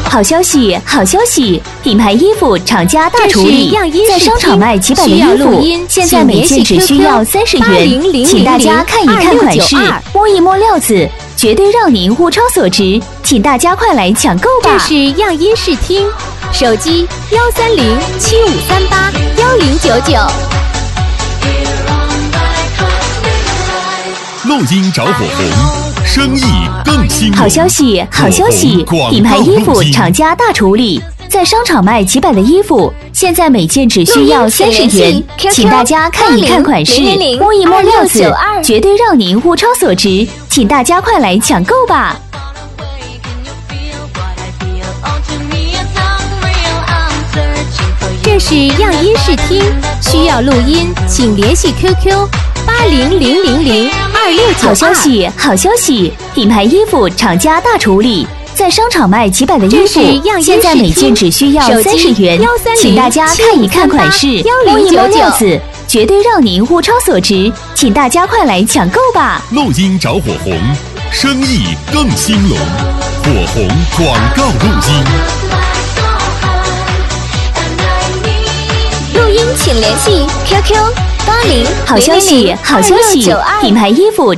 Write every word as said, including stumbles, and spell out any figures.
好消息，好消息！品牌衣服厂家大处理，在商场卖几百的衣服，现在每件只需要三十元，请大家看一看款式，摸一摸料子，绝对让您物超所值，请大家快来抢购吧！ 这是样衣试听，手机幺三零七五三八幺零九九。 录音着火红，生意更兴隆。 好消息，好消息！品牌衣服厂家大处理，在商场卖几百的衣服，现在每件只需要三十元，请大家看一看款式，摸一摸料子，绝对让您物超所值，请大家快来抢购吧！ 这是样衣试听，需要录音，请联系 Q Q 八零零零零二六九二。 好消息，好消息！品牌衣服厂家大处理，在商场卖几百的衣服，现在每件只需要三十元，请大家看一看款式，摸一摸料子，绝对让您物超所值，请大家快来抢购吧！ 录音着火红，生意更兴隆，火红广告录音。 录音请联系 Q Q 八零。 好消息，好消息！品牌衣服。